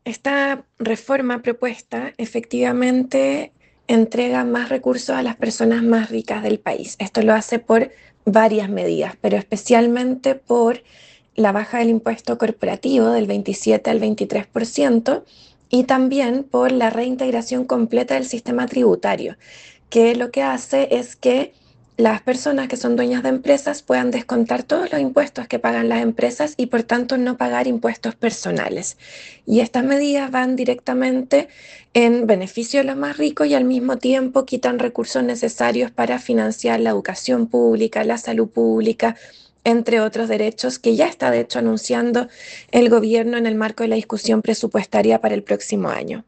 Esta reforma propuesta efectivamente entrega más recursos a las personas más ricas del país. Esto lo hace por varias medidas, pero especialmente por la baja del impuesto corporativo del 27 al 23% y también por la reintegración completa del sistema tributario, que lo que hace es que las personas que son dueñas de empresas puedan descontar todos los impuestos que pagan las empresas y por tanto no pagar impuestos personales. Y estas medidas van directamente en beneficio de los más ricos y al mismo tiempo quitan recursos necesarios para financiar la educación pública, la salud pública, entre otros derechos que ya está de hecho anunciando el gobierno en el marco de la discusión presupuestaria para el próximo año.